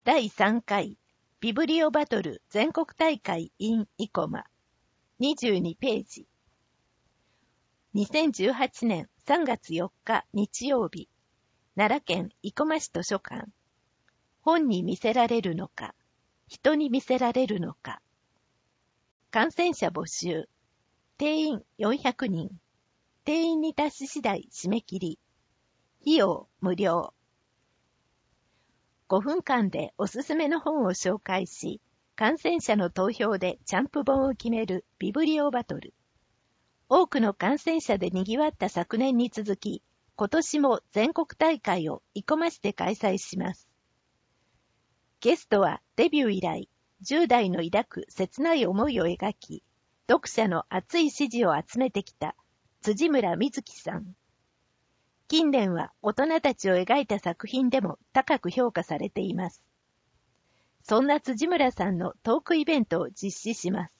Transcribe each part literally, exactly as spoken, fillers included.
だいさんかいビブリオバトル全国大会 in 生駒にじゅうにページ。にせんじゅうはちねんさんがつよっか日曜日、奈良県生駒市図書館。本に見せられるのか、人に見せられるのか。感染者募集。定員よんひゃくにん。定員に達し次第締め切り。費用無料。ごふんかんでおすすめの本を紹介し、感染者の投票でチャンプ本を決めるビブリオバトル。多くの感染者で賑わった昨年に続き、今年も全国大会を生駒市で開催します。ゲストはデビュー以来、じゅう代の抱く切ない思いを描き、読者の熱い支持を集めてきた辻村瑞希さん。近年は大人たちを描いた作品でも高く評価されています。そんな辻村さんのトークイベントを実施します。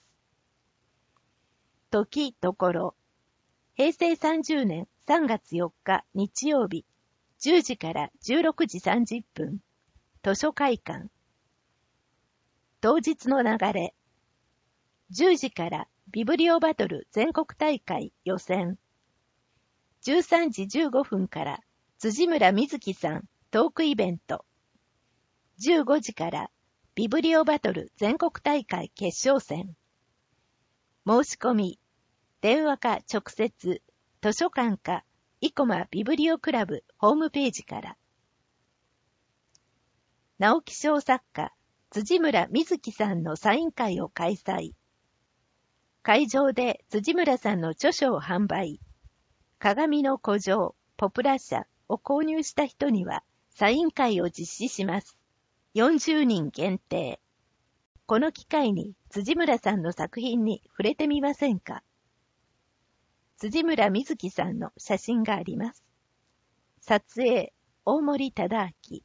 時ところ、へいせいさんじゅうねんさんがつよっか日曜日、じゅうじからじゅうろくじさんじゅっぷん、図書会館。当日の流れ、じゅうじからビブリオバトル全国大会予選。じゅうさんじじゅうごふんから辻村瑞希さんトークイベント。じゅうごじからビブリオバトル全国大会決勝戦。申し込み、電話か直接、図書館か生駒ビブリオクラブホームページから。直木賞作家辻村瑞希さんのサイン会を開催。会場で辻村さんの著書を販売。鏡の古城、ポプラ社を購入した人にはサイン会を実施します。よんじゅうにん限定。この機会に辻村さんの作品に触れてみませんか？辻村瑞希さんの写真があります。撮影、大森忠明。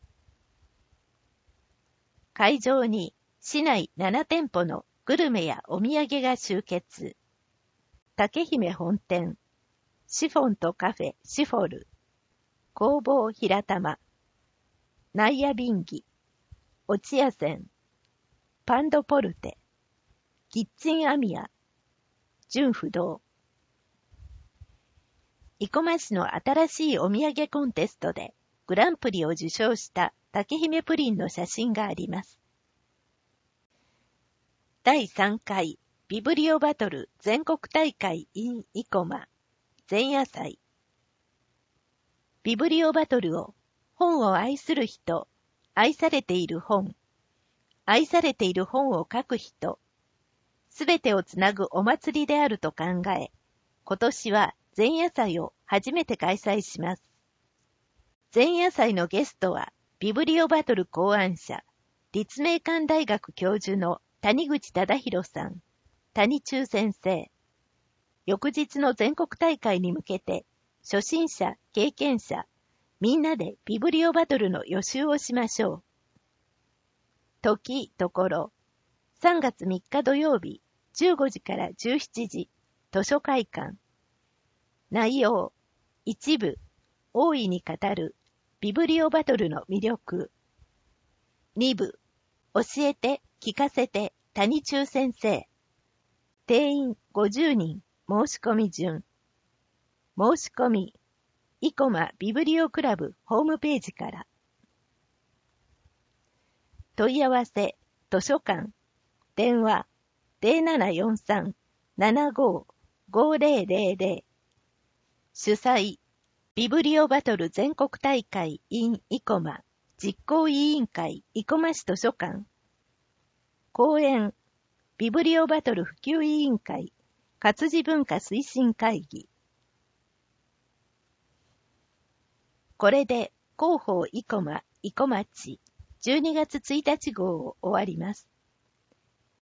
会場に市内ななてんぽのグルメやお土産が集結。竹姫本店。シフォンとカフェシフォル、工房平玉、ナイアビンギ、落屋線、パンドポルテ、キッチンアミヤ、純不動。生駒市の新しいお土産コンテストでグランプリを受賞した竹姫プリンの写真があります。だいさんかいビブリオバトル全国大会 in 生駒前夜祭。ビブリオバトルを本を愛する人、愛されている本、愛されている本を書く人、すべてをつなぐお祭りであると考え、今年は前夜祭を初めて開催します。前夜祭のゲストはビブリオバトル考案者、立命館大学教授の谷口忠弘さん、谷中先生。翌日の全国大会に向けて、初心者、経験者、みんなでビブリオバトルの予習をしましょう。時、ところ、さんがつみっか土曜日、じゅうごじからじゅうしちじ、図書会館。内容、一部、大いに語る、ビブリオバトルの魅力。二部、教えて、聞かせて、谷中先生。定員ごじゅうにん。申し込み順。申し込み、生駒ビブリオクラブホームページから。問い合わせ、図書館、電話、ゼロななよんさん ななご ごゼロゼロゼロ。主催、ビブリオバトル全国大会 in 生駒実行委員会生駒市図書館。講演、ビブリオバトル普及委員会活字文化推進会議。これで広報生駒生駒町じゅうにがつついたち号を終わります。